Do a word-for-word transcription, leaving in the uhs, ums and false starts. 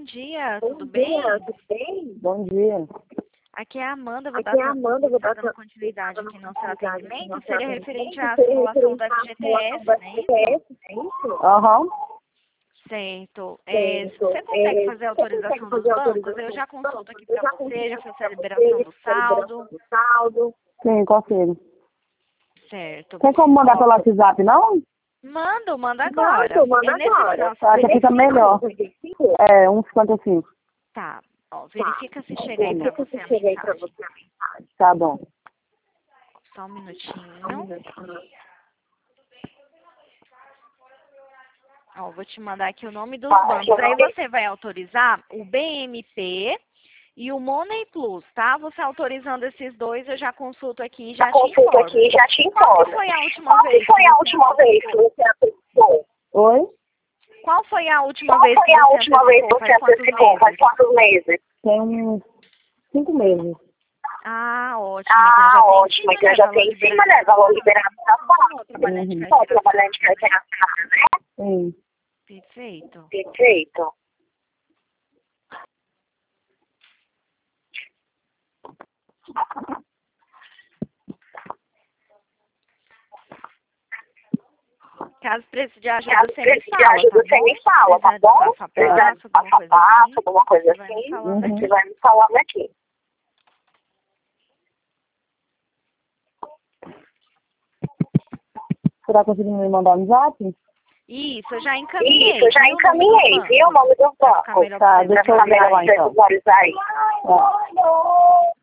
dia, Bom tudo dia, bem? tudo bem? Bom dia. Aqui é a Amanda, vou Aqui dar é a Amanda, vou dar dando continuidade aqui no seu atendimento. Seria referente à seria simulação do referente à F G T S, simulação do né? F G T S, é isso? Aham. Certo. É, Certo. você consegue É, fazer a você consegue autorização dos fazer a bancos? autorização Eu já dos consulto bancos? aqui Eu para já você, já consulto fiz aqui a para liberação você, do a liberação saldo. do saldo. Sim, consigo. Certo. Tem como mandar Ó, pelo WhatsApp, não? Mando, manda agora. Manda, manda É nesse agora. final, Tá, já fica melhor. É, um cinquenta e cinco. Tá. Ó, verifica se chega aí para Verifica você se a chega aí para mensagem. você a mensagem. Tá bom. Só um Um minutinho. minutinho. Ó, vou te mandar aqui o nome dos Tá, bancos. eu Aí não- você vai autorizar o B M P e o Money Plus, tá? Você autorizando esses dois, eu já consulto aqui e já Já te consulto informo. aqui e já te Qual que informo. foi a última Qual que vez foi que a você última vez que antecipou? você antecipou? Oi? Qual foi a última Qual vez que foi a você última vez que antecipou? você Faz quantos antecipou? Faz meses? quantos meses? Tem uns cinco meses. Ah, ótimo. Ah, Então já tem ótimo. em Então cima, né? já Valor tem em cima, liberado. né? Valor liberado da Ó, parte. trabalhante Uhum. Só carteira trabalhante assinada, carteira né? assinada, né? Sim. Perfeito. Perfeito. Caso precise de ajuda, Caso você me precise de fala, ajuda, tá você bom? me fala, tá Precisar de bom? passo a Precisar passo, de alguma passo a coisa passo, assim, alguma coisa você vai me assim, falando Uhum. você aqui. vai me falando aqui. Você tá conseguindo me mandar um zap? Isso, eu já encaminhei. Isso, eu já viu, o nome dos encaminhei, viu o bancos? nome do Pra ficar banco? melhor Tá, pra você deixa eu Pra ver lá melhor visualizar aí. então. visualizar aí. Tá.